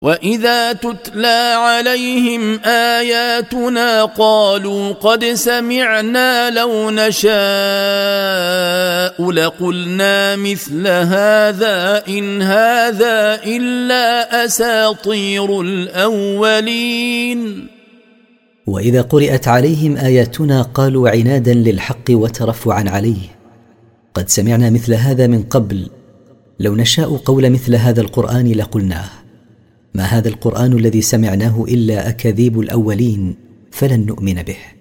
وإذا تتلى عليهم آياتنا قالوا قد سمعنا لو نشاء لقلنا مثل هذا إن هذا إلا أساطير الأولين. وإذا قرأت عليهم آياتنا قالوا عنادا للحق وترفعا عليه قد سمعنا مثل هذا من قبل، لو نشاء قول مثل هذا القرآن لقلناه، ما هذا القرآن الذي سمعناه إلا أكاذيب الأولين فلن نؤمن به.